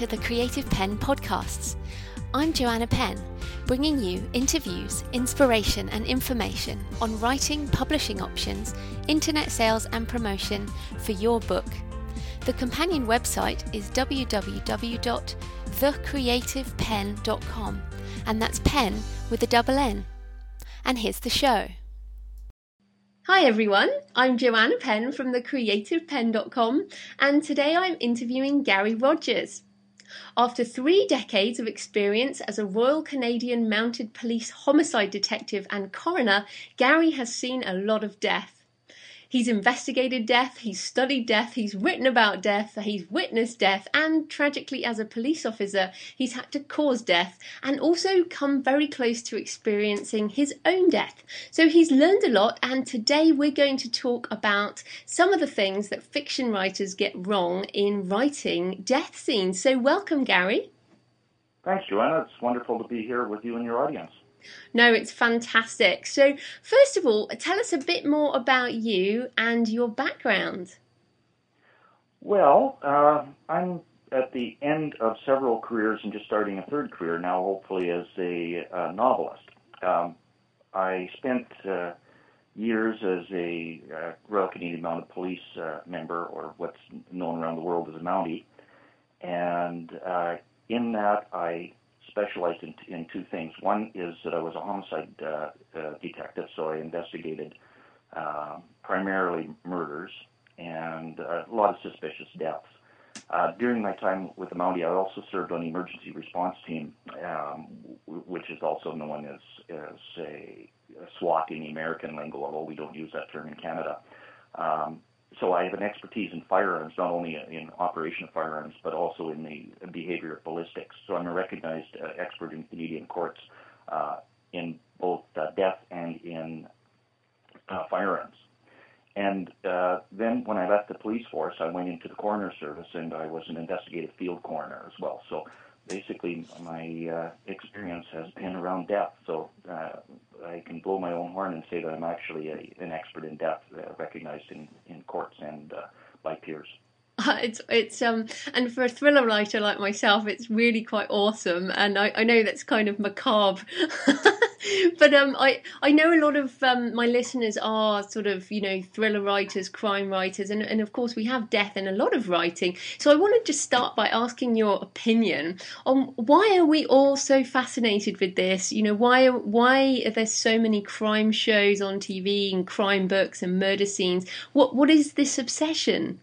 to the Creative Penn podcasts. I'm Joanna Penn, bringing you interviews, inspiration and information on writing, publishing options, internet sales and promotion for your book. The companion website is www.thecreativepenn.com, and that's pen with a double N. And here's the show. Hi everyone, I'm Joanna Penn from thecreativepenn.com, and today I'm interviewing Gary Rogers. After 3 decades of experience as a Royal Canadian Mounted Police homicide detective and coroner, Gary has seen a lot of death. He's investigated death, he's studied death, he's written about death, he's witnessed death, and tragically as a police officer, he's had to cause death and also come very close to experiencing his own death. So he's learned a lot, and today we're going to talk about some of the things that fiction writers get wrong in writing death scenes. So welcome, Gary. Thanks, Joanna. It's wonderful to be here with you and your audience. No, it's fantastic. So, first of all, tell us a bit more about you and your background. Well, I'm at the end of several careers and just starting a third career now, hopefully as a novelist. I spent years as a Royal Canadian Mounted Police member, or what's known around the world as a Mountie, and in that I specialized in 2 things. One is that I was a homicide detective, so I investigated primarily murders and a lot of suspicious deaths. During my time with the Mountie, I also served on the emergency response team, which is also known as a SWAT in the American lingo, although we don't use that term in Canada. So I have an expertise in firearms, not only in operation of firearms, but also in the behavior of ballistics. So I'm a recognized expert in Canadian courts in both death and in firearms. And then when I left the police force, I went into the coroner service, and I was an investigative field coroner as well. So basically, my experience has been around death. So I can blow my own horn and say that I'm actually an expert in death, recognized in courts and by peers. And for a thriller writer like myself, it's really quite awesome. And I know that's kind of macabre, but I know a lot of my listeners are sort of, thriller writers, crime writers, and of course we have death in a lot of writing. So I wanted to start by asking your opinion on why are we all so fascinated with this? Why are there so many crime shows on TV and crime books and murder scenes? What is this obsession?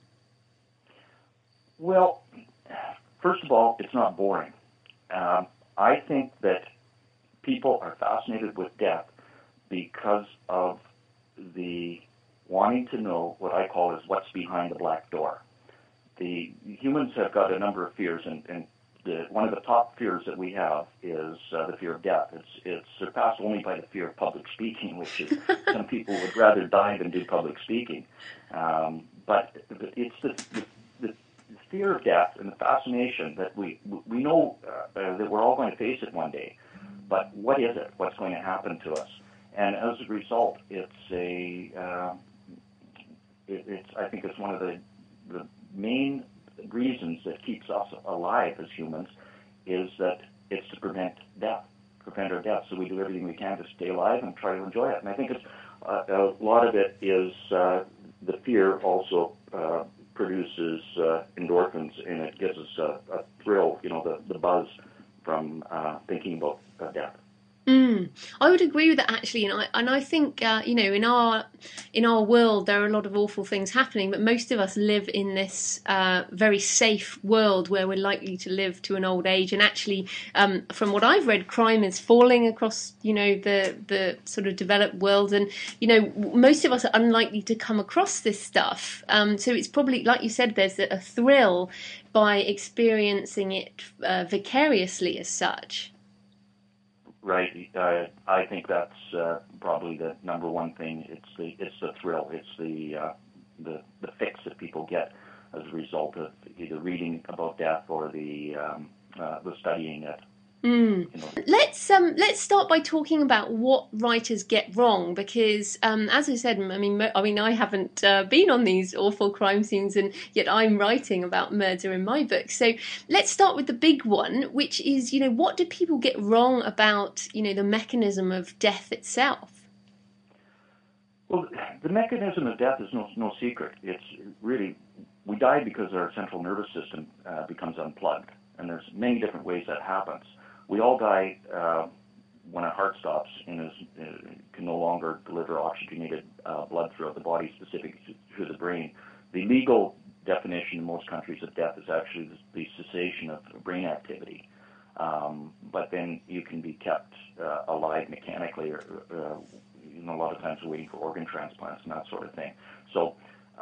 Well, first of all, it's not boring. I think that people are fascinated with death because of the wanting to know what I call is what's behind the black door. The humans have got a number of fears, and one of the top fears that we have is the fear of death. It's surpassed only by the fear of public speaking, which is some people would rather die than do public speaking. But it's the fear of death and the fascination that we know that we're all going to face it one day, but what is it? What's going to happen to us? And as a result, I think it's one of the main reasons that keeps us alive as humans is that it's to prevent our death. So we do everything we can to stay alive and try to enjoy it. And I think it's a lot of it is the fear also produces endorphins, and it gives us a thrill, the buzz from thinking about death. I would agree with that actually, and I think in our world there are a lot of awful things happening, but most of us live in this very safe world where we're likely to live to an old age. And actually, from what I've read, crime is falling across the sort of developed world, and most of us are unlikely to come across this stuff. So it's probably, like you said, there's a thrill by experiencing it vicariously as such. Right. I think that's probably the number one thing. It's the thrill. It's the fix that people get as a result of either reading about death or the studying it. Mm. You know. Let's start by talking about what writers get wrong, because as I said, I mean, I haven't been on these awful crime scenes, and yet I'm writing about murder in my book. So let's start with the big one, which is, what do people get wrong about, the mechanism of death itself? Well, the mechanism of death is no secret. It's really, we die because our central nervous system becomes unplugged, and there's many different ways that happens. We all die when our heart stops and can no longer deliver oxygenated blood throughout the body, specifically to the brain. The legal definition in most countries of death is actually the cessation of brain activity. But then you can be kept alive mechanically, or a lot of times waiting for organ transplants and that sort of thing. So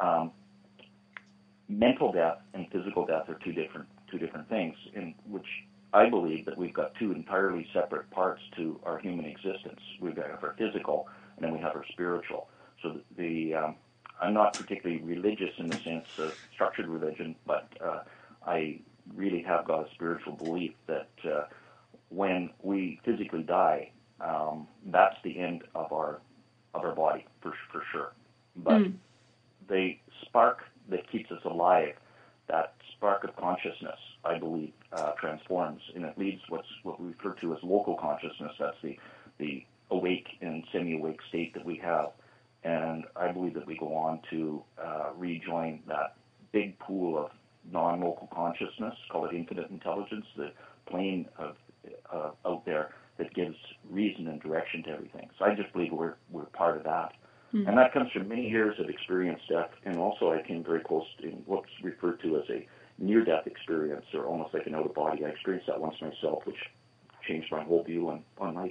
mental death and physical death are two different things, in which I believe that we've got two entirely separate parts to our human existence. We've got our physical, and then we have our spiritual. So I'm not particularly religious in the sense of structured religion, but I really have got a spiritual belief that when we physically die, that's the end of our body for sure. But the spark that keeps us alive, that spark of consciousness, I believe, transforms, and it leaves what we refer to as local consciousness. That's the awake and semi-awake state that we have. And I believe that we go on to rejoin that big pool of non-local consciousness, call it infinite intelligence, the plane of out there that gives reason and direction to everything. So I just believe we're part of that. And that comes from many years of experienced death, and also I came very close to what's referred to as a near-death experience, or almost like an out-of-body. I experienced that once myself, which changed my whole view on life.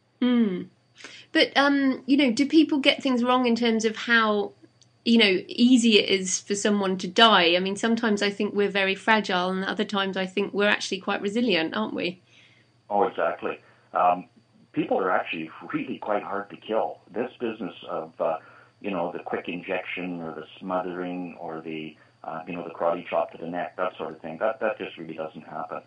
But, do people get things wrong in terms of how, easy it is for someone to die? I mean, sometimes I think we're very fragile, and other times I think we're actually quite resilient, aren't we? Oh, exactly. People are actually really quite hard to kill. This business of, the quick injection or the smothering or the karate chop to the neck, that sort of thing, that just really doesn't happen.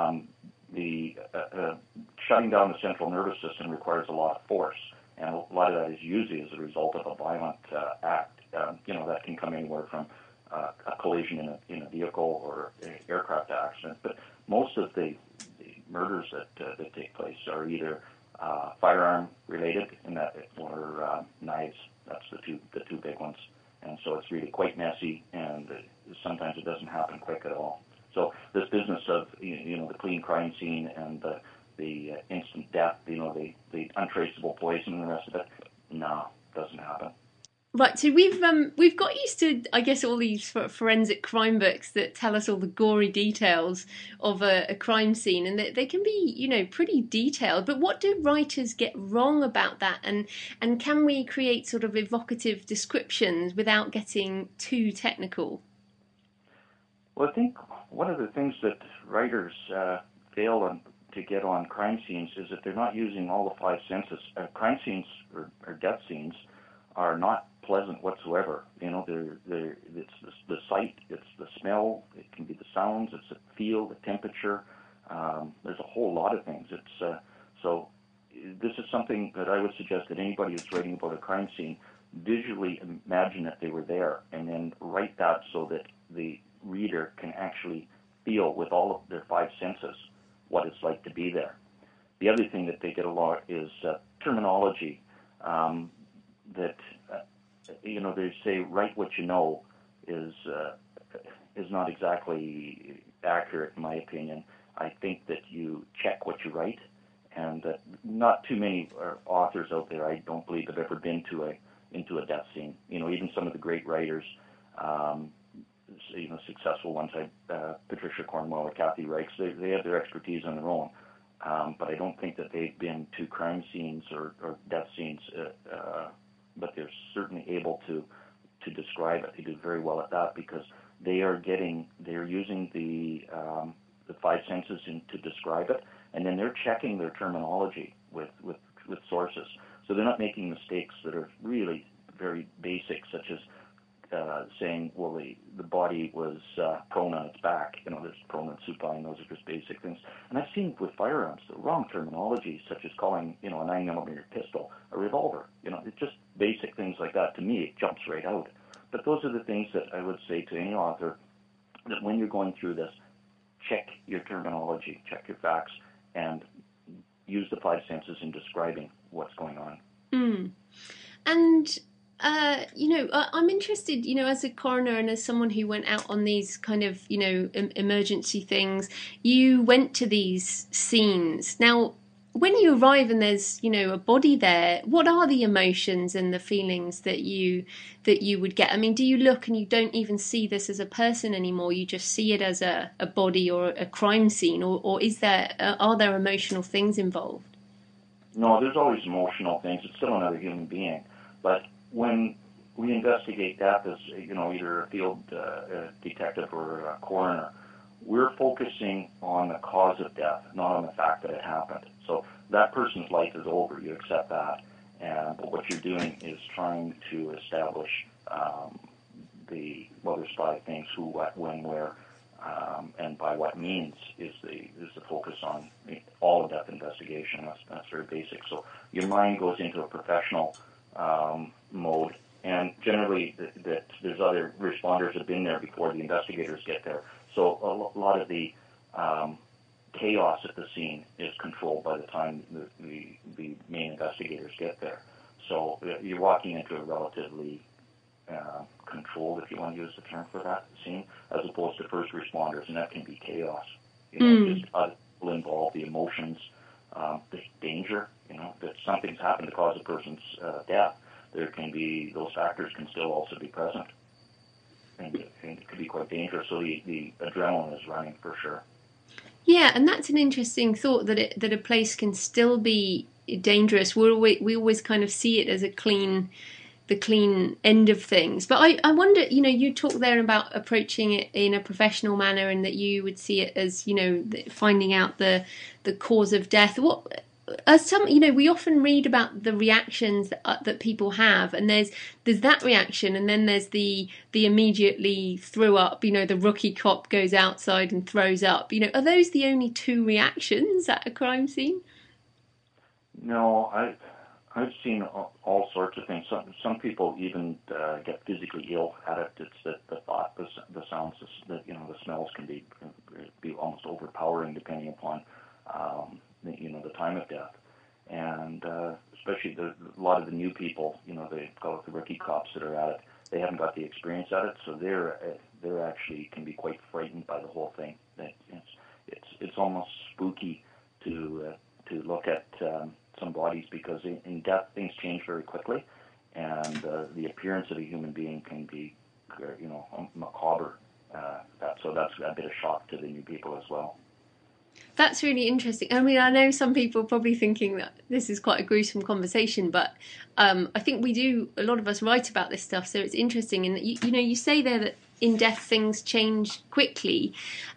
The shutting down the central nervous system requires a lot of force, and a lot of that is usually as a result of a violent act. That can come anywhere from a collision in a vehicle or an aircraft accident. But most of the murders that take place are either firearm related, or knives. That's the two big ones. And so it's really quite messy, and sometimes it doesn't happen quick at all. So this business of the clean crime scene and the instant death, the untraceable poison and the rest of it, no, doesn't happen. Right, so we've got used to, I guess, all these forensic crime books that tell us all the gory details of a crime scene, and they can be, pretty detailed. But what do writers get wrong about that? And can we create sort of evocative descriptions without getting too technical? Well, I think one of the things that writers fail to get on crime scenes is that they're not using all the five senses. Crime scenes or death scenes are not pleasant whatsoever. It's the sight, it's the smell, it can be the sounds, it's the feel, the temperature. There's a whole lot of things. So this is something that I would suggest that anybody who's writing about a crime scene visually imagine that they were there, and then write that so that the reader can actually feel with all of their five senses what it's like to be there. The other thing that they get a lot is terminology. They say write what you know is not exactly accurate in my opinion. I think that you check what you write, and that not too many authors out there, I don't believe, have ever been into a death scene. Even some of the great writers, successful ones like Patricia Cornwell or Kathy Reichs, they have their expertise on their own. But I don't think that they've been to crime scenes or death scenes, but they're certainly able to describe it. They do very well at that because they're using the five senses to describe it, and then they're checking their terminology with sources. So they're not making mistakes that are really very basic, such as saying, well, the body was prone on its back. There's prone and supine. Those are just basic things. And I've seen with firearms the wrong terminology, such as calling a 9mm pistol a revolver. It's just basic things like that. To me, it jumps right out. But those are the things that I would say to any author, that when you're going through this, check your terminology, check your facts, and use the five senses in describing what's going on. And I'm interested, as a coroner and as someone who went out on these kind of, emergency things, you went to these scenes. Now, when you arrive and there's, a body there, what are the emotions and the feelings that you would get? I mean, do you look and you don't even see this as a person anymore? You just see it as a body or a crime scene, or are there emotional things involved? No, there's always emotional things. It's still another human being. But when we investigate death as, either a field detective or a coroner, we're focusing on the cause of death, not on the fact that it happened. So that person's life is over. You accept that. But what you're doing is trying to establish there's five things: who, what, when, where, and by what means is the focus on all of death investigation. That's very basic. So your mind goes into a professional mode, and generally that there's other responders that have been there before the investigators get there. So a lot of the chaos at the scene is controlled by the time the main investigators get there. So you're walking into a relatively controlled, if you want to use the term for that, scene, as opposed to first responders, and that can be chaos. Just other people involved, the emotions, there's danger, that something's happened to cause a person's death. There can be, those factors can still also be present. And it could be quite dangerous. So the adrenaline is running for sure. Yeah, and that's an interesting thought, that a place can still be dangerous. We always kind of see it as the clean end of things. But I wonder, you talk there about approaching it in a professional manner, and that you would see it as, finding out the cause of death. What we often read about the reactions that people have, and there's that reaction, and then there's the immediately throw up. The rookie cop goes outside and throws up. Are those the only two reactions at a crime scene? No, I've seen all sorts of things. Some people even get physically ill at it. It's the thought, the sounds, the smells can be almost overpowering depending upon the time of death. And especially a lot of the new people, they call it the rookie cops that are at it. They haven't got the experience at it, so they're actually can be quite frightened by the whole thing. It's almost spooky to look at some bodies, because in death things change very quickly, and the appearance of a human being can be macabre. So that's a bit of shock to the new people as well. That's really interesting. I mean, I know some people are probably thinking that this is quite a gruesome conversation, but I think a lot of us write about this stuff, so it's interesting. And you say there that in death things change quickly.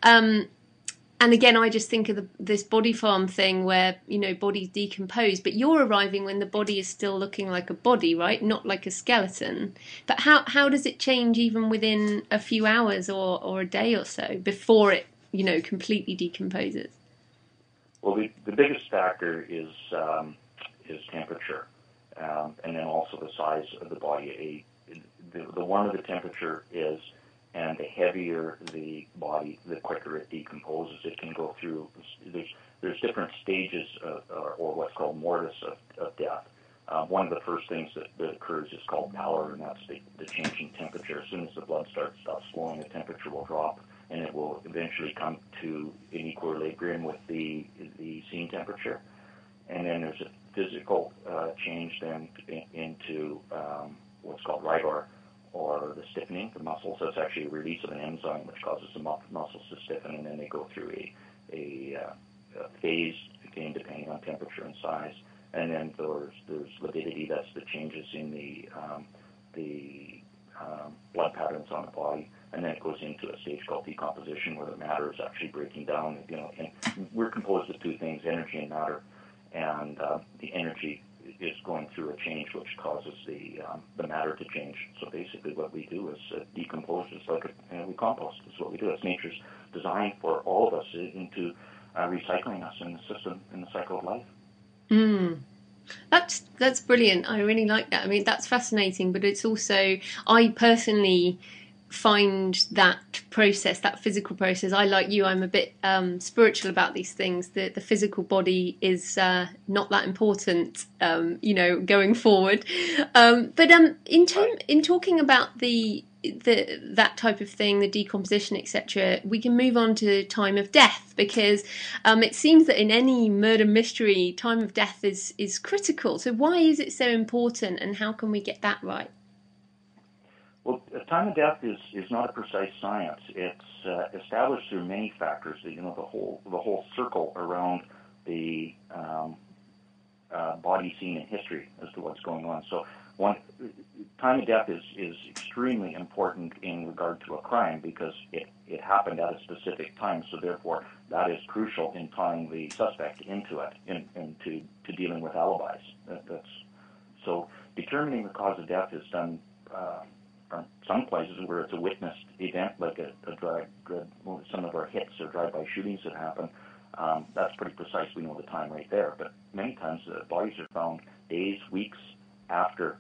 And again, I just think of this body farm thing where, bodies decompose, but you're arriving when the body is still looking like a body, right? Not like a skeleton. But how does it change even within a few hours or a day or so before it, completely decomposes? Well, the biggest factor is temperature, and then also the size of the body. The warmer the temperature is, and the heavier the body, the quicker it decomposes. It can go through. There's different stages or what's called mortis of death. One of the first things that occurs is called pallor, and that's the change in temperature. As soon as the blood stops flowing, the temperature will drop, and it will eventually come to an equilibrium with the scene temperature. And then there's a physical change then into what's called rigor, or the stiffening, the muscles. That's actually a release of an enzyme which causes the muscles to stiffen, and then they go through a phase, again, depending on temperature and size. And then there's lividity, that's the changes in the blood patterns on the body. And then it goes into a stage called decomposition, where the matter is actually breaking down. And we're composed of two things, energy and matter. And the energy is going through a change which causes the matter to change. So basically what we do is decompose. It's like we compost. It's what we do. It's nature's design for all of us into recycling us in the system, in the cycle of life. Mm. That's brilliant. I really like that. I mean, that's fascinating, but it's also, I personally find that process, that physical process, I, like you, I'm a bit spiritual about these things. The physical body is not that important, going forward. But in talking about that type of thing, the decomposition, etc., we can move on to time of death, because it seems that in any murder mystery, time of death is critical. So why is it so important, and how can we get that right? Well, time of death is not a precise science. It's established through many factors. The whole circle around the body scene in history as to what's going on. So time of death is extremely important in regard to a crime, because it happened at a specific time. So therefore, that is crucial in tying the suspect into it, into dealing with alibis. So determining the cause of death is done. From some places where it's a witnessed event, like some of our hits or drive-by shootings that happen, that's pretty precise. We know the time right there. But many times the bodies are found days, weeks after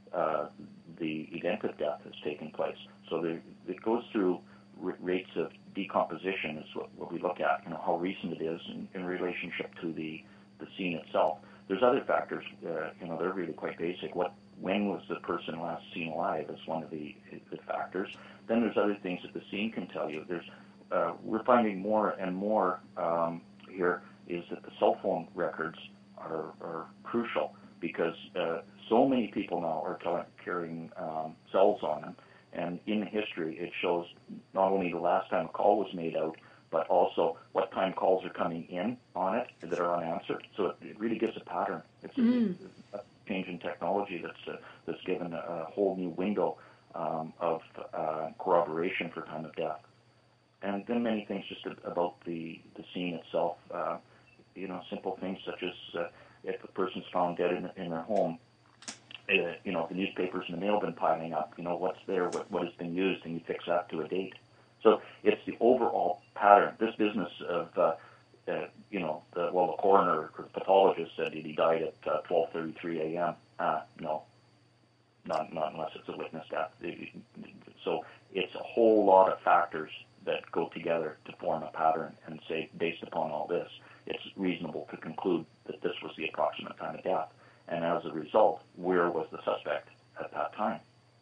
the event of death has taken place. So it goes through rates of decomposition is what we look at, how recent it is in relationship to the scene itself. There's other factors, they're really quite basic. When was the person last seen alive is one of the factors. Then there's other things that the scene can tell you. We're finding more and more here is that the cell phone records are crucial, because so many people now are carrying cells on them. And in history, it shows not only the last time a call was made out, but also what time calls are coming in on it that are unanswered. So it really gives a pattern. It's a change in technology that's given a whole new window of corroboration for time of death. And then many things just about the scene itself. Simple things such as if a person's found dead in their home, the newspapers in the mail have been piling up. What's there, what has been used, and you fix that to a date. So it's the overall pattern. This business of, the coroner or the pathologist said he died at 12:33 a.m. No, not unless it's a witness death. So it's a whole lot of factors that go together to form a pattern, and say, based upon all this, it's reasonable to conclude that this was the approximate time of death. And as a result, where was the suspect at that time?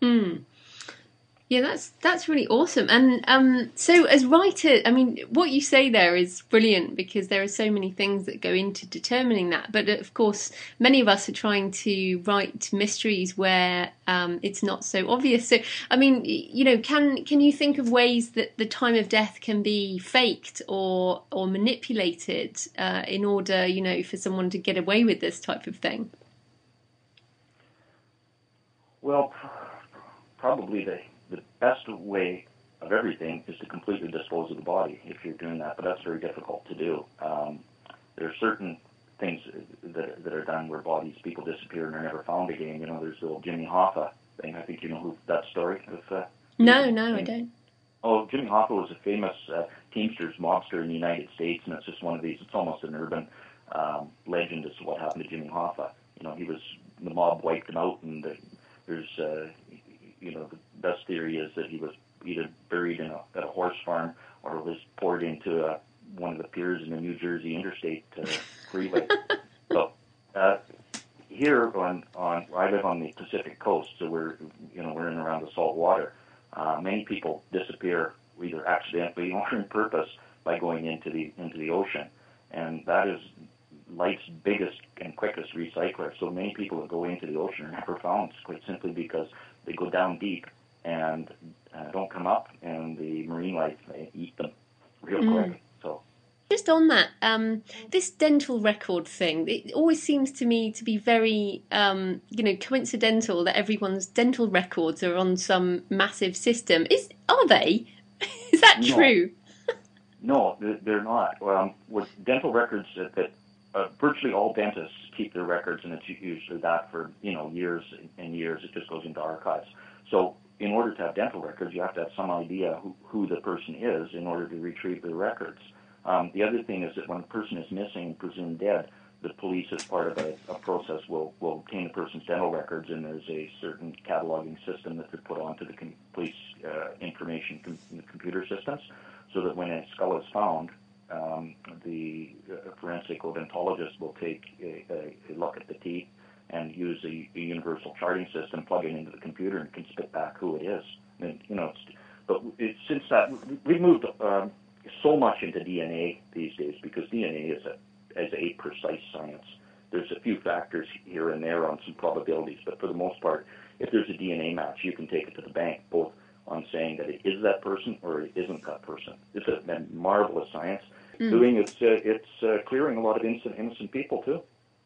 Yeah, that's really awesome. And so as writers, I mean, what you say there is brilliant, because there are so many things that go into determining that. But of course, many of us are trying to write mysteries where it's not so obvious. So, I mean, can you think of ways that the time of death can be faked or manipulated in order, for someone to get away with this type of thing? Well, probably the best way of everything is to completely dispose of the body if you're doing that, but that's very difficult to do. There are certain things that are done where people disappear and are never found again. There's the old Jimmy Hoffa thing. I think you know that story. No, I don't. Oh, Jimmy Hoffa was a famous Teamsters mobster in the United States, and it's just one of these, it's almost an urban legend as to what happened to Jimmy Hoffa. The mob wiped him out, and there's the best theory is that he was either buried at a horse farm or was poured into one of the piers in the New Jersey Interstate Freeway. So here I live on the Pacific Coast, so we're in and around the salt water. Many people disappear either accidentally or on purpose by going into the ocean, and that is life's biggest and quickest recycler. So many people that go into the ocean are never found, quite simply because they go down deep and don't come up, and the marine life eat them real quick. So, just on that, this dental record thing, it always seems to me to be very, coincidental that everyone's dental records are on some massive system. Are they? Is that true? No, they're not. With dental records that virtually all dentists keep their records, and it's usually that for years and years. It just goes into archives. So in order to have dental records, you have to have some idea who the person is in order to retrieve the records. The other thing is that when a person is missing and presumed dead, the police, as part of a process, will obtain the person's dental records, and there's a certain cataloging system that they put onto the police information in the computer systems, so that when a skull is found, the forensic odontologist will take a look at the teeth and use a universal charting system, plug it into the computer, and can spit back who it is. And, since that, we've moved so much into DNA these days, because DNA is a precise science. There's a few factors here and there on some probabilities, but for the most part, if there's a DNA match, you can take it to the bank, both on saying that it is that person or it isn't that person. It's a marvelous science. It's clearing a lot of innocent people too.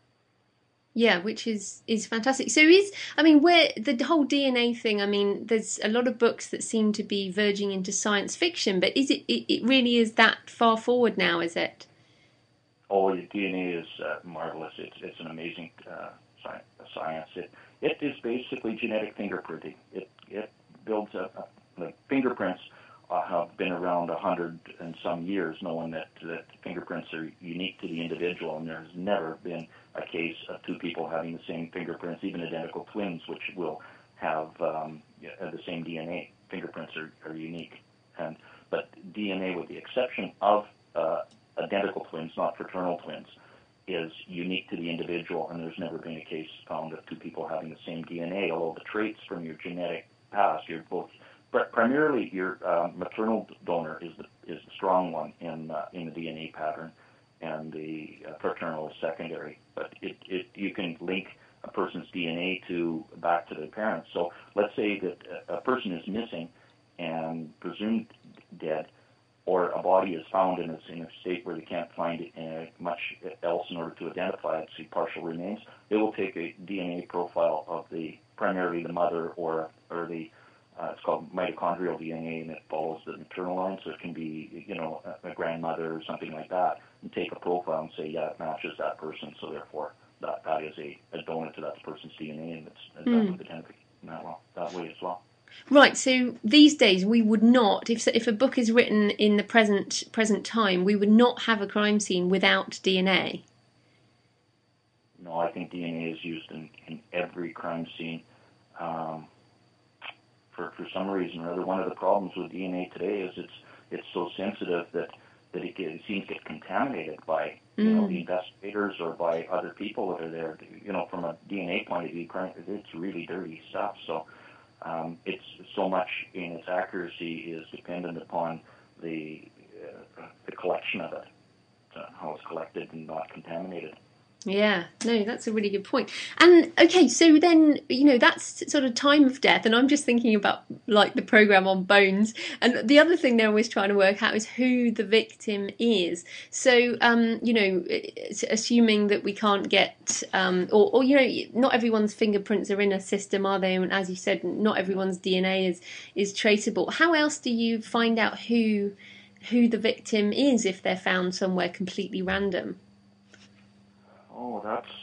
Yeah, which is fantastic. So where the whole DNA thing, there's a lot of books that seem to be verging into science fiction, but it really is that far forward now, is it? Oh, the DNA is marvelous. It's an amazing science. It is basically genetic fingerprinting. It builds the fingerprints have been around 100 and some years, knowing that fingerprints are unique to the individual, and there's never been a case of two people having the same fingerprints, even identical twins, which will have the same DNA. Fingerprints are unique, but DNA, with the exception of identical twins, not fraternal twins, is unique to the individual, and there's never been a case found of two people having the same DNA, although the traits from your genetic past, primarily your maternal donor is the strong one in the DNA pattern, and the fraternal is secondary. But you can link a person's DNA back to their parents. So let's say that a person is missing and presumed dead, or a body is found and it's in a state where they can't find much else in order to identify it, see partial remains. They will take a DNA profile of primarily the mother or the it's called mitochondrial DNA, and it follows the maternal line, so it can be a grandmother or something like that, and take a profile and say, yeah, it matches that person, so therefore that is a donor to that person's DNA, and it's identified that way as well. Right, so these days we would not, if a book is written in the present time, we would not have a crime scene without DNA. No, I think DNA is used in every crime scene. For some reason or other, one of the problems with DNA today is it's so sensitive that it seems to get contaminated by the investigators or by other people that are there. From a DNA point of view, it's really dirty stuff. So it's so much in its accuracy is dependent upon the collection of it, how it's collected and not contaminated. Yeah, no, that's a really good point. And okay, so then, that's sort of time of death, and I'm just thinking about like the program on Bones, and the other thing they're always trying to work out is who the victim is. So, assuming that we can't get, or not everyone's fingerprints are in a system, are they? And as you said, not everyone's DNA is traceable. How else do you find out who the victim is if they're found somewhere completely random? Oh,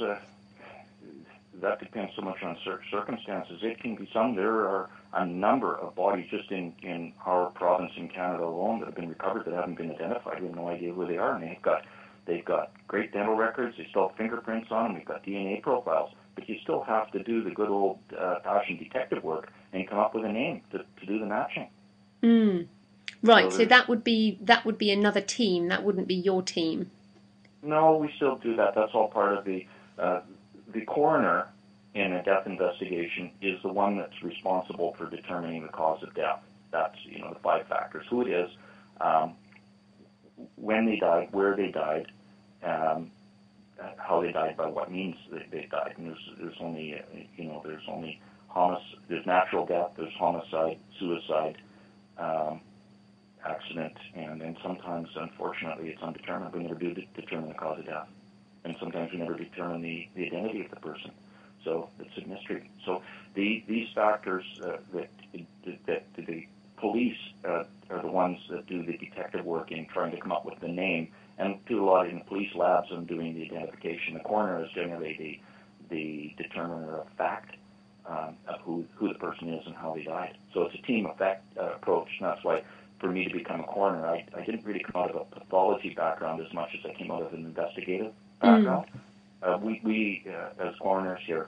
that depends so much on circumstances. It can be there are a number of bodies just in our province in Canada alone that have been recovered that haven't been identified. We have no idea who they are, and they've got great dental records. They still have fingerprints on them. We've got DNA profiles, but you still have to do the good old fashioned detective work and come up with a name to do the matching. Right. So that would be another team. That wouldn't be your team. No, we still do that. That's all part of the coroner in a death investigation is the one that's responsible for determining the cause of death. That's the 5 factors: who it is, when they died, where they died, how they died, by what means they died. And there's only there's natural death, there's homicide, suicide, accident, and then sometimes, unfortunately, it's undetermined. We never do determine the cause of death, and sometimes we never determine the identity of the person. So it's a mystery. So these factors that the police are the ones that do the detective work in trying to come up with the name, and do a lot in the police labs and doing the identification. The coroner is generally the determiner of fact, of who the person is and how they died. So it's a team effect approach, and that's why for me to become a coroner, I didn't really come out of a pathology background as much as I came out of an investigative background. We as coroners here,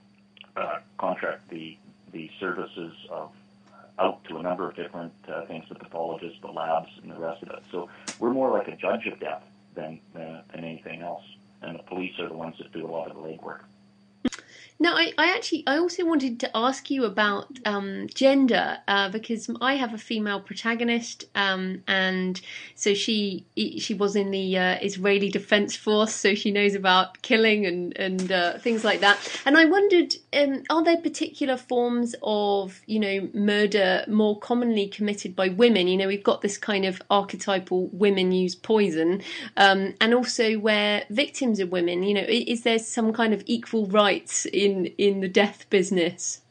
contract the services of out to a number of different things, the pathologists, the labs, and the rest of it. So we're more like a judge of death than anything else. And the police are the ones that do a lot of the legwork. Now, I also wanted to ask you about gender, because I have a female protagonist, and so she was in the Israeli Defense Force, so she knows about killing and things like that. And I wondered, are there particular forms of, murder more commonly committed by women? We've got this kind of archetypal women use poison, and also where victims are women. Is there some kind of equal rights in the death business?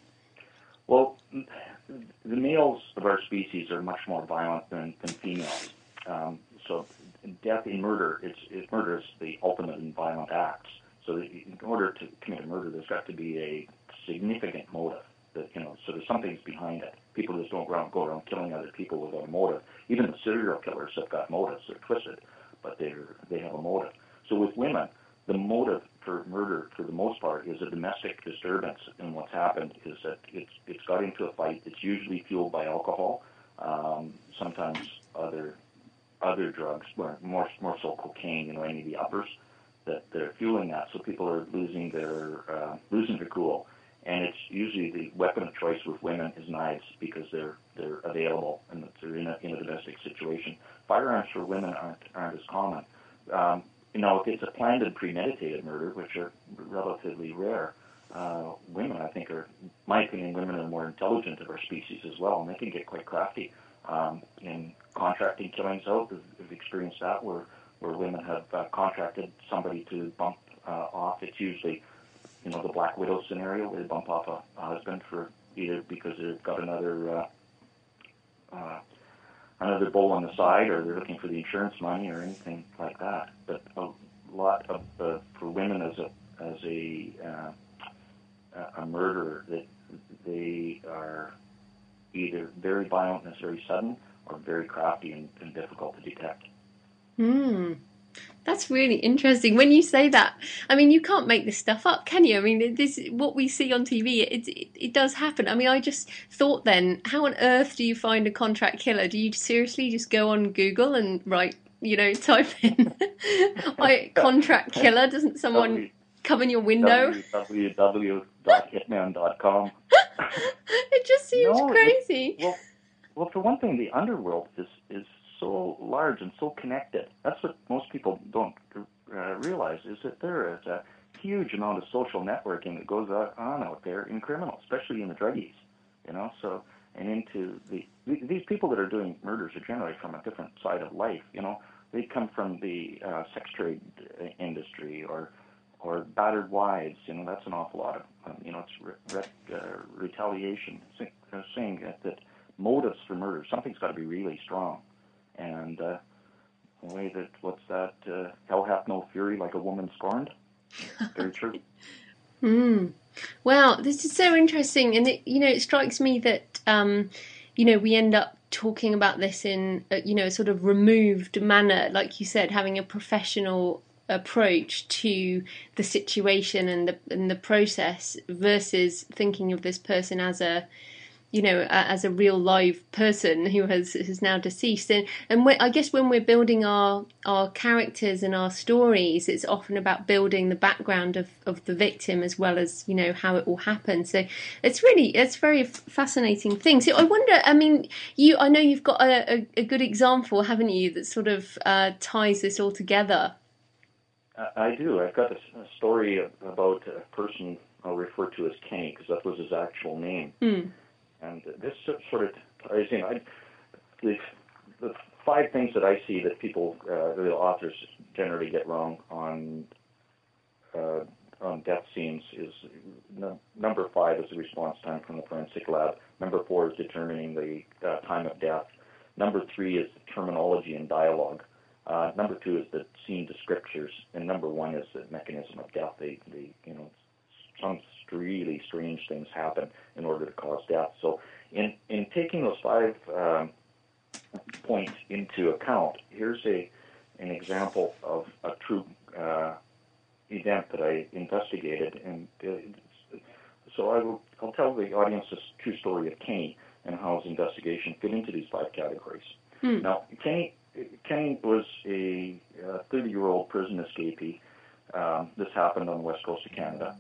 Well, the males of our species are much more violent than females. So death in murder, murder is the ultimate in violent acts. So in order to commit a murder, there's got to be a significant motive. So there's something's behind it. People just don't go around killing other people without a motive. Even the serial killers have got motives. They're twisted, but they have a motive. So with women, the motive for murder, for the most part, is a domestic disturbance, and what's happened is that it's got into a fight. It's usually fueled by alcohol, sometimes other drugs, more so cocaine, any of the uppers that they're fueling that. So people are losing their cool, and it's usually the weapon of choice with women is knives because they're available and they're in a domestic situation. Firearms for women aren't as common. If it's a planned and premeditated murder, which are relatively rare, women, I think, my opinion, women are more intelligent of our species as well, and they can get quite crafty in contracting killings out. We've experienced that where women have contracted somebody to bump off. It's usually, the Black Widow scenario where they bump off a husband for either because they've got another bull on the side, or they're looking for the insurance money, or anything like that. But a lot of for women as a murderer, that they are either very violent and it's very sudden, or very crafty and difficult to detect. That's really interesting. When you say that, you can't make this stuff up, can you? This what we see on TV. It does happen. I just thought then, how on earth do you find a contract killer? Do you seriously just go on Google and write, type in contract killer? Doesn't someone come in your window? www.hitman.com. It just seems crazy. Well, for one thing, the underworld is so large and so connected. That's what most people don't realize, is that there is a huge amount of social networking that goes on out there in criminals, especially in the druggies, so, and into these people that are doing murders are generally from a different side of life, they come from the sex trade industry or battered wives, that's an awful lot of, it's retaliation. Saying that motives for murder, something's got to be really strong. And the way that, hell hath no fury like a woman scorned. Very true. Wow, this is so interesting. And it strikes me that, we end up talking about this in, a sort of removed manner, like you said, having a professional approach to the situation and the process versus thinking of this person as a real live person who has now deceased. And I guess when we're building our characters and our stories, it's often about building the background of the victim as well as, how it all happened. So it's very fascinating thing. So I wonder, I know you've got a good example, haven't you, that sort of ties this all together? I do. I've got a story about a person I'll refer to as Kenny, because that was his actual name. And this sort of ties in. The 5 things that I see that people, the authors, generally get wrong on on death scenes is number 5 is the response time from the forensic lab. Number 4 is determining the time of death. Number 3 is the terminology and dialogue. Number 2 is the scene descriptors, and number 1 is the mechanism of death. Some really strange things happen in order to cause death. So, in taking those 5 points into account, here's an example of a true event that I investigated, and so I'll tell the audience this true story of Kenny and how his investigation fit into these 5 categories. Now, Kenny was a 30-year-old prison escapee. This happened on the west coast of Canada,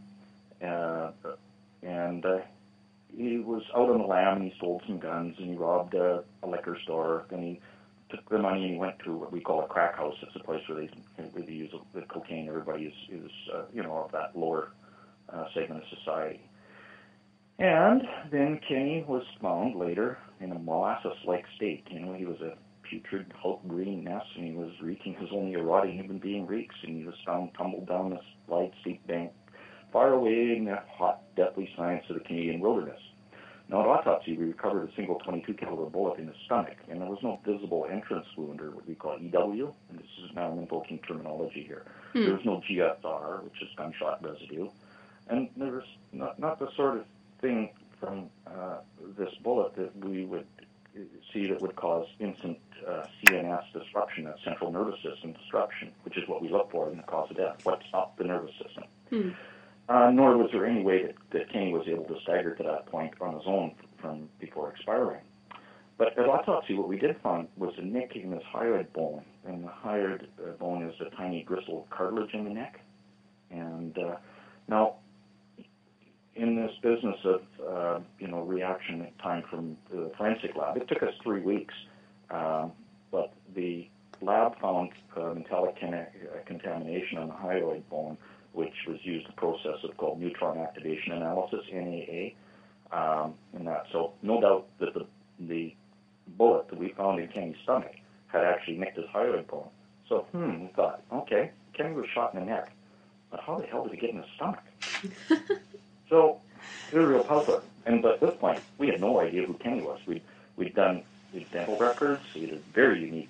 and he was out on the lam, and he stole some guns, and he robbed a liquor store, and he took the money and he went to what we call a crack house. It's a place where they use the cocaine. Everybody is of that lower segment of society. And then Kenny was found later in a molasses-like state. He was a putrid, hulk green mess, and he was reeking as only a rotting human being reeks. And he was found tumbled down this wide, steep bank, far away in the hot, deathly silence of the Canadian wilderness. Now, at autopsy, we recovered a single 22-caliber bullet in his stomach, and there was no visible entrance wound, or what we call EW, and this is now invoking terminology here. There was no GSR, which is gunshot residue, and there was not the sort of thing from this bullet that we would see that would cause instant CNS disruption, that central nervous system disruption, which is what we look for in the cause of death, what's up the nervous system. Nor was there any way that Kenny was able to stagger to that point on his own from before expiring. But at autopsy, what we did find was a nick in his hyoid bone, and the hyoid bone is a tiny gristle of cartilage in the neck. And now, in this business of reaction time from the forensic lab, it took us 3 weeks, but the lab found metallic contamination on the hyoid bone, which was used a process called neutron activation analysis, NAA, and that. So no doubt that the bullet that we found in Kenny's stomach had actually nicked his hyoid bone. So we thought, okay, Kenny was shot in the neck, but how the hell did he get in his stomach? So it was a real puzzler. And but at this point, we had no idea who Kenny was. We'd done his dental records. He had a very unique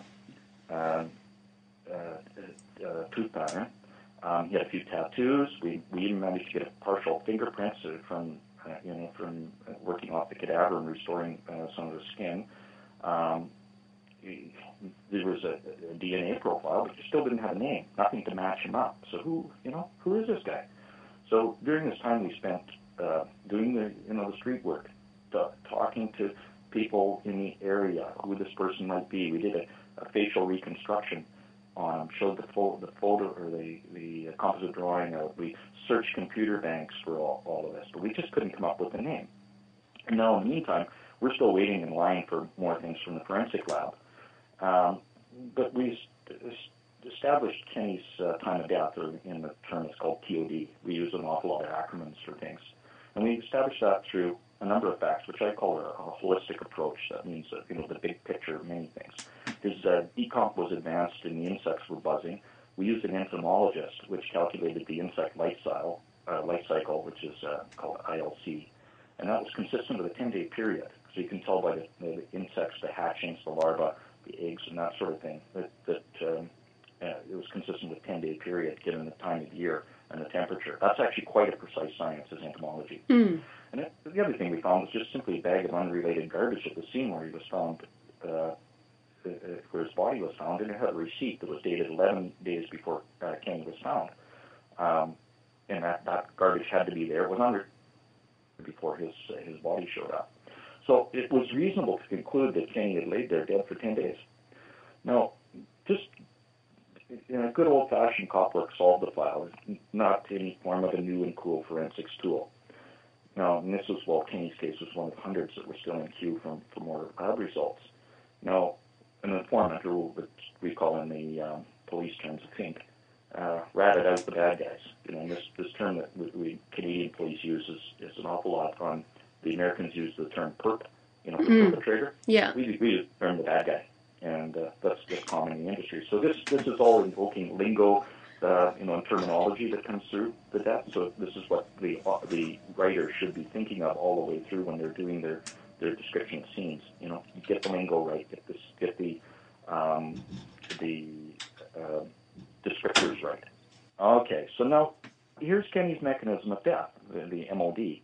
tooth pattern. He had a few tattoos. We even managed to get a partial fingerprints from working off the cadaver and restoring some of the skin. There was a DNA profile, but you still didn't have a name, nothing to match him up. So who is this guy? So during this time, we spent doing the street work, talking to people in the area, who this person might be. We did a facial reconstruction on him, showed the photo or the composite drawing out. We searched computer banks for all of this, but we just couldn't come up with a name. And now, in the meantime, we're still waiting in line for more things from the forensic lab. But we established Kenny's time of death, or in the term it's called TOD. We use an awful lot of acronyms for things. And we established that through a number of facts, which I call a holistic approach. That means the big picture of many things. His decomp was advanced and the insects were buzzing. We used an entomologist, which calculated the insect life cycle, which is called ILC. And that was consistent with a 10-day period. So you can tell by the insects, the hatchings, the larvae, the eggs, and that sort of thing, that it was consistent with a 10-day period, given the time of year and the temperature. That's actually quite a precise science, is entomology. And the other thing we found was just simply a bag of unrelated garbage at the scene where he was found, where his body was found, and it had a receipt that was dated 11 days before Kenny was found. And that garbage had to be there. It was under before his body showed up. So it was reasonable to conclude that Kenny had laid there dead for 10 days. Now, just in a good old-fashioned cop work solved the file, not any form of a new and cool forensics tool. Now, and this was, Kenny's case was one of hundreds that were still in queue for more lab results. Now, an informant, or what we call in the police terms, I think, ratted out the bad guys. And this term that we Canadian police use is an awful lot on. The Americans use the term perp, for perpetrator. Yeah. We use the term the bad guy, and that's common in the industry. So this is all invoking lingo in terminology that comes through the death. So this is what the writer should be thinking of all the way through when they're doing their description of scenes. Get the lingo right, get the descriptors right. Okay, so now here's Kenny's mechanism of death, the MOD.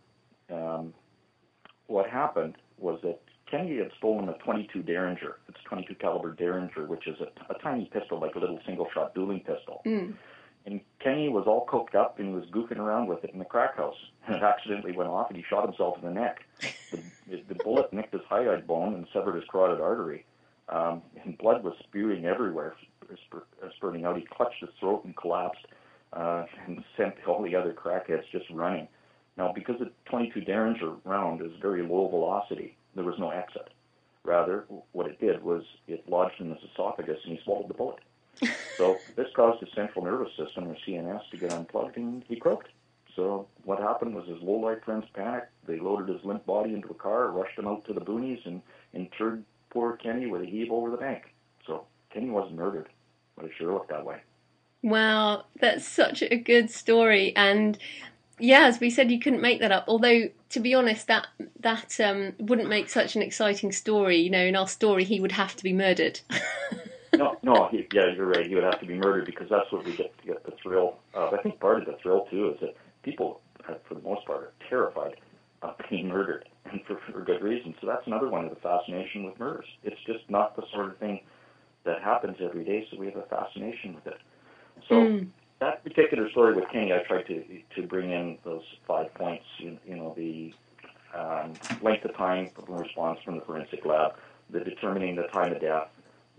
What happened was that Kenny had stolen a .22 Derringer. It's a .22 caliber Derringer, which is a tiny pistol, like a little single-shot dueling pistol. Mm. And Kenny was all coked up and he was goofing around with it in the crack house. And it accidentally went off and he shot himself in the neck. The bullet nicked his hyoid bone and severed his carotid artery. And blood was spewing everywhere, spurting out. He clutched his throat and collapsed and sent all the other crackheads just running. Now, because the .22 Derringer round is very low velocity, there was no exit. Rather, what it did was it lodged in his esophagus and he swallowed the bullet. So this caused his central nervous system, or CNS, to get unplugged and he croaked. So what happened was his low-life friends panicked. They loaded his limp body into a car, rushed him out to the boonies, and interred poor Kenny with a heave over the bank. So Kenny wasn't murdered, but it sure looked that way. Wow, that's such a good story. And yeah, as we said, you couldn't make that up. Although, to be honest, that wouldn't make such an exciting story. In our story, he would have to be murdered. No, you're right. He would have to be murdered because that's what we get to get the thrill of. I think part of the thrill, too, is that people, for the most part, are terrified of being murdered, and for good reason. So that's another one of the fascination with murders. It's just not the sort of thing that happens every day, so we have a fascination with it. So that particular story with Kenny, I tried to bring in those 5 points, the length of time of response from the forensic lab, the determining the time of death,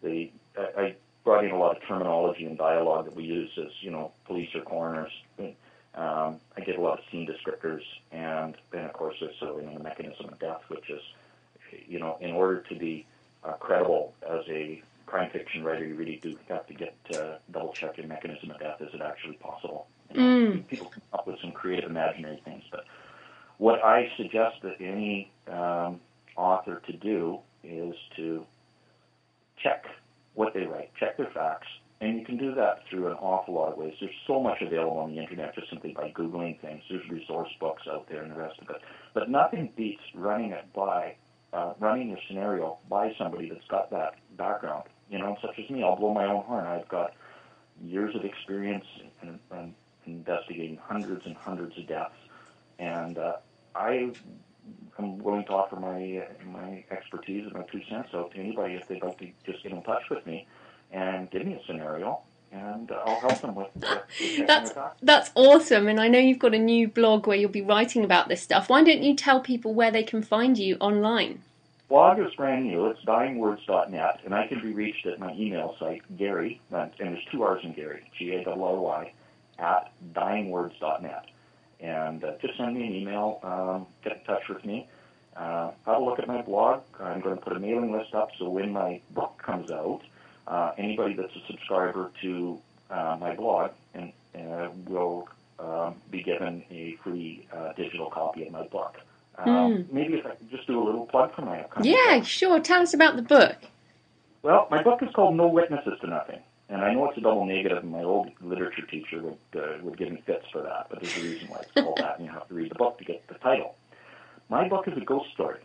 I brought in a lot of terminology and dialogue that we use as, police or coroners. I get a lot of scene descriptors, and then, of course, there's the mechanism of death, which is, in order to be credible as a crime fiction writer, you really do have to get double-check your mechanism of death. Is it actually possible? People come up with some creative imaginary things, but what I suggest that any author to do is to check what they write, check their facts, and you can do that through an awful lot of ways. There's so much available on the internet just simply by Googling things. There's resource books out there and the rest of it. But nothing beats running your scenario by somebody that's got that background. Such as me, I'll blow my own horn. I've got years of experience in investigating hundreds and hundreds of deaths, and I'm willing to offer my expertise and my 2 cents out to anybody if they'd like to just get in touch with me and give me a scenario, and I'll help them with That's awesome, and I know you've got a new blog where you'll be writing about this stuff. Why don't you tell people where they can find you online? Blog is brand new. It's dyingwords.net, and I can be reached at my email site, Gary, and there's 2 R's in Gary, Garry, at dyingwords.net. And just send me an email, get in touch with me. Have a look at my blog. I'm going to put a mailing list up, so when my book comes out, anybody that's a subscriber to my blog will be given a free digital copy of my book. Maybe if I could just do a little plug for my upcoming book. Sure. Tell us about the book. Well, my book is called No Witnesses to Nothing. And I know it's a double negative, and my old literature teacher would give me fits for that, but there's a reason why it's called that, and you have to read the book to get the title. My book is a ghost story,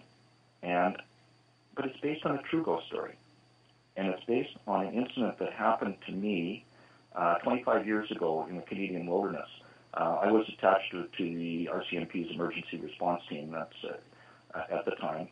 but it's based on a true ghost story. And it's based on an incident that happened to me 25 years ago in the Canadian wilderness. I was attached to the RCMP's emergency response team at the time.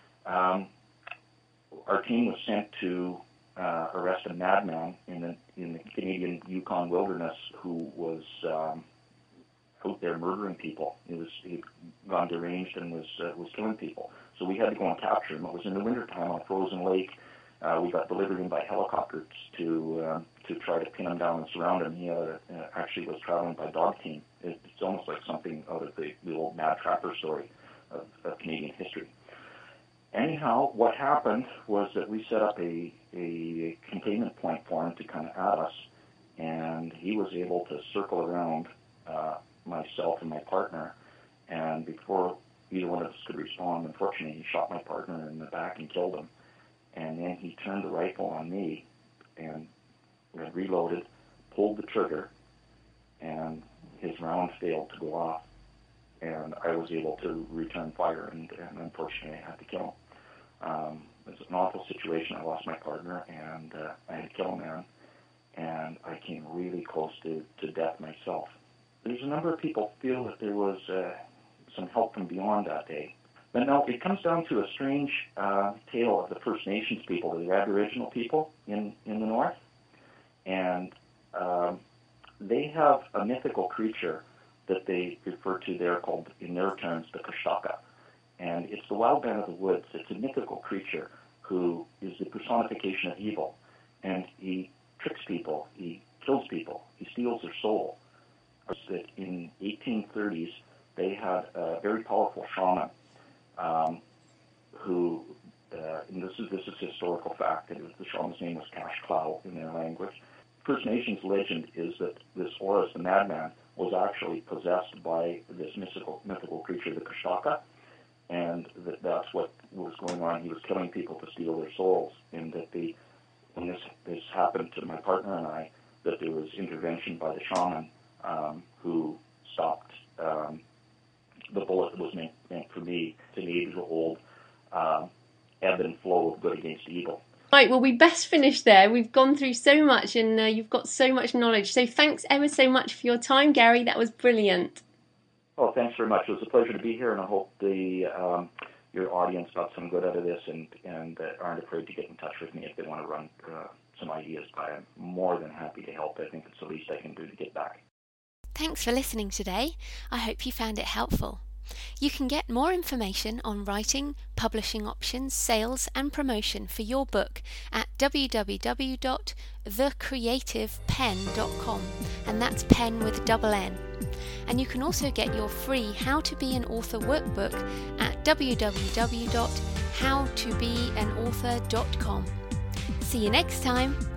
Our team was sent to arrest a madman in the Canadian Yukon wilderness who was out there murdering people. He'd gone deranged and was killing people. So we had to go and capture him. It was in the wintertime on a frozen lake. We got delivered in by helicopters to try to pin him down and surround him. He actually was traveling by dog team. It's almost like something out of the old Mad Trapper story of Canadian history. Anyhow, what happened was that we set up a containment point for him to come at us, and he was able to circle around myself and my partner, and before either one of us could respond, unfortunately, he shot my partner in the back and killed him. And then he turned the rifle on me and reloaded, pulled the trigger, and his round failed to go off, and I was able to return fire, and unfortunately I had to kill him. It was an awful situation. I lost my partner, and I had to kill a man, and I came really close to death myself. There's a number of people feel that there was some help from beyond that day. But no, it comes down to a strange tale of the First Nations people, the Aboriginal people in the north. And they have a mythical creature that they refer to there called, in their terms, the Kashaka. And it's the wild man of the woods. It's a mythical creature who is the personification of evil. And he tricks people, he kills people, he steals their soul. That in 1830s, they had a very powerful shaman who, and this is historical fact, and the shaman's name was Cash Clow in their language. First Nations legend is that this Horus, the madman, was actually possessed by this mythical creature, the Kashaka, and that's what was going on. He was killing people to steal their souls, and that when this happened to my partner and I, that there was intervention by the shaman who stopped the bullet that was meant for me, to an age-old ebb and flow of good against evil. Right, well, we best finish there. We've gone through so much, and you've got so much knowledge. So thanks ever so much for your time, Gary. That was brilliant. Oh, thanks very much. It was a pleasure to be here, and I hope your audience got some good out of this and aren't afraid to get in touch with me if they want to run some ideas by. I'm more than happy to help. I think it's the least I can do to get back. Thanks for listening today. I hope you found it helpful. You can get more information on writing, publishing options, sales and promotion for your book at www.thecreativepen.com, and that's pen with a double N. And you can also get your free How to Be an Author workbook at www.howtobeanauthor.com. See you next time.